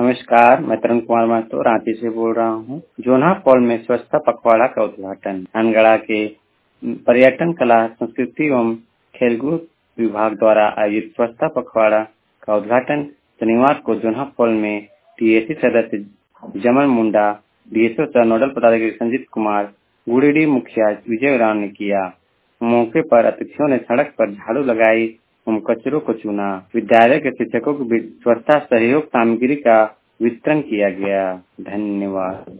नमस्कार, मैं तरुण कुमार महतो रांची से बोल रहा हूँ। जोन्हा फॉल में स्वच्छता पखवाड़ा का उद्घाटन। अनगढ़ा के पर्यटन कला संस्कृति एवं खेलकूद विभाग द्वारा आयोजित स्वच्छता पखवाड़ा का उद्घाटन शनिवार को जोन्हा फॉल में टीएसी सदस्य जमन मुंडा, डीएसओ सह नोडल पदाधिकारी संजीत कुमार, गुड़ीडी मुखिया विजय उरांव ने किया। मौके पर अतिथियों ने सड़क पर झाड़ू लगाई एवं कचरों को चुना। विद्यालय के शिक्षकों को भी स्वच्छता सहयोग सामग्री का वितरण किया गया। धन्यवाद।